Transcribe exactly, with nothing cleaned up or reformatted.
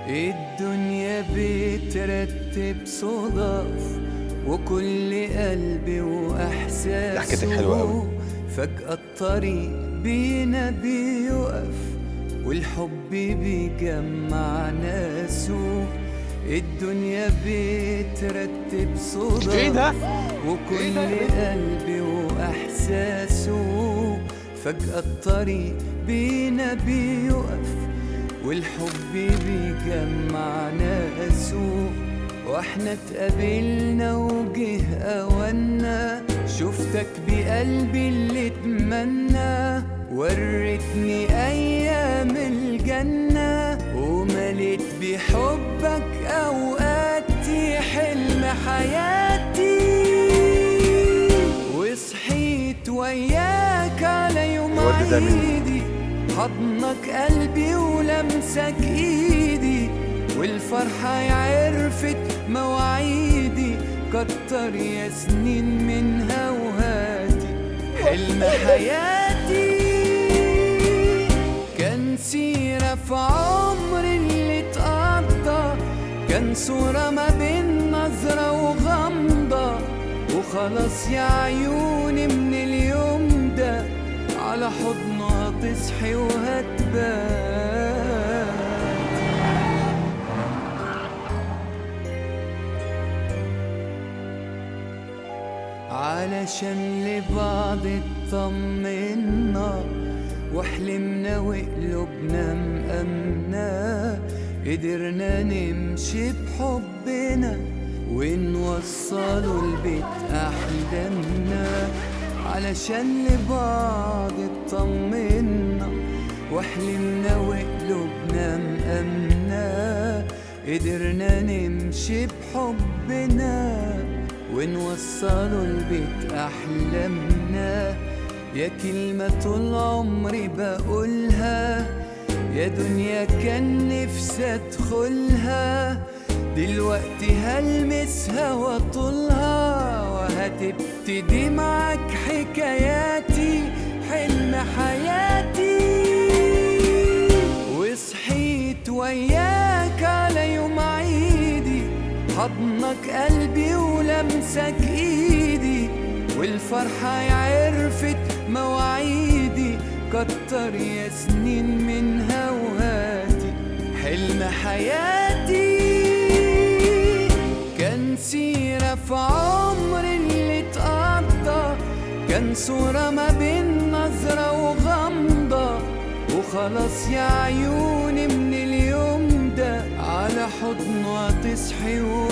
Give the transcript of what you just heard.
الدنيا بترتب صدف وكل قلبي وإحساسه ضحكتك حلوة أوي. فجأة الطريق بينا بيقف والحب بيجمع ناسه. الدنيا بترتب صدف إيه ده؟ وكل قلبي وإحساسه فجأة الطريق بينا بيقف والحب بيجمع ناسه. واحنا اتقابلنا وجه أولنا شفتك بقلبي اللي اتمنى وريتني أيام الجنة ومليت بحبك أوقاتي حلم حياتي وصحيت وياك على يوم عيدي حضنك قلبي ولمسك ايدي والفرحة عرفت مواعيدي كتر يا سنين منها وهاتي حلم حياتي كان سيرة في عمري اللي اتقضى كان صورة ما بين نظرة وغمضة وخلاص يا عيوني من اليوم ده على حضنها تصحي وهتبان علشان لبعض اطمنا وحلمنا وقلوبنا مأمنة قدرنا نمشي بحبنا ونوصلوا البيت أحلامنا علشان لبعض اطمنا وحلمنا وقلوبنا مأمنة قدرنا نمشي بحبنا ونوصلوا البيت أحلامنا. يا كلمة طول عمري بقولها يا دنيا كان نفسي أدخلها دلوقتي هلمسها واطولها وهتبتدي معاك حكاياتي حلم حياتي وصحيت وياك على يوم عيدي حضنك قلبي ولمسك ايدي والفرحة عرفت مواعيدي كتر يا سنين منها وهاتي حلم حياتي كان سيرة في عمري اللي اتقضى كان صورة ما بين نظرة وغمضة وخلاص يا عيوني من اليوم ده على حضنها تصحي